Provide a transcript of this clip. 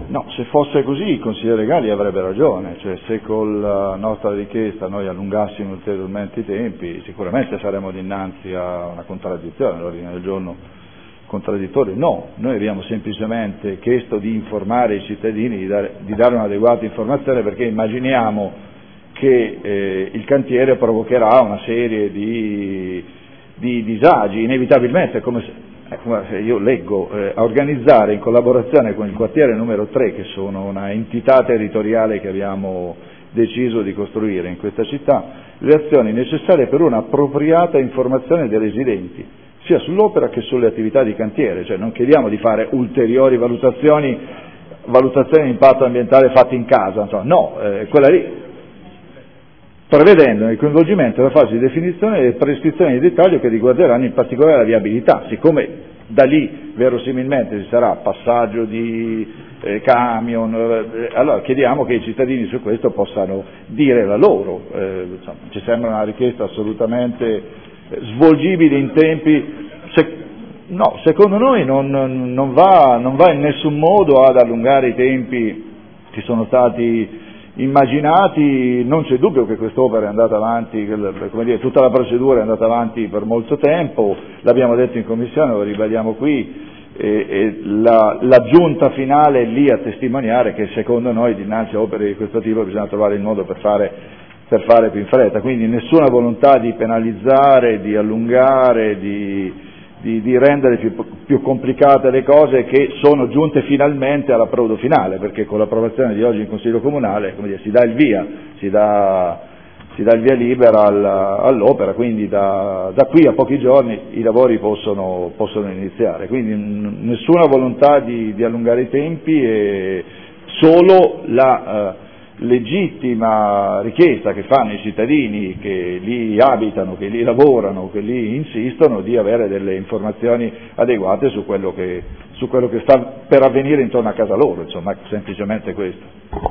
No, se fosse così il consigliere Galli avrebbe ragione, cioè se con la nostra richiesta noi allungassimo ulteriormente i tempi, sicuramente saremmo dinanzi a una contraddizione, l'ordine del giorno contraddittorio. No, noi abbiamo semplicemente chiesto di informare i cittadini, di dare un'adeguata informazione, perché immaginiamo che il cantiere provocherà una serie di disagi, inevitabilmente, come io leggo, a organizzare in collaborazione con il quartiere numero 3, che sono una entità territoriale che abbiamo deciso di costruire in questa città, le azioni necessarie per una appropriata informazione dei residenti, sia sull'opera che sulle attività di cantiere, cioè non chiediamo di fare ulteriori valutazioni di impatto ambientale fatte in casa, insomma, no, quella lì, prevedendo il coinvolgimento della fase di definizione e prescrizioni di dettaglio che riguarderanno in particolare la viabilità, siccome da lì verosimilmente ci sarà passaggio di camion, allora chiediamo che i cittadini su questo possano dire la loro, insomma, ci sembra una richiesta assolutamente svolgibile in tempi, no, secondo noi non va in nessun modo ad allungare i tempi che sono stati immaginati. Non c'è dubbio che quest'opera è andata avanti, come dire, tutta la procedura è andata avanti per molto tempo, l'abbiamo detto in commissione, lo ribadiamo qui, e la giunta finale è lì a testimoniare che secondo noi dinanzi a opere di questo tipo bisogna trovare il modo per fare più in fretta, quindi nessuna volontà di penalizzare, di allungare, di rendere più complicate le cose che sono giunte finalmente all'approdo finale, perché con l'approvazione di oggi in Consiglio Comunale, come dire, si dà il via libera all'opera, quindi da qui a pochi giorni i lavori possono iniziare, quindi nessuna volontà di allungare i tempi, e solo la legittima richiesta che fanno i cittadini che lì abitano, che lì lavorano, che lì insistono, di avere delle informazioni adeguate su quello che sta per avvenire intorno a casa loro, insomma, semplicemente questo.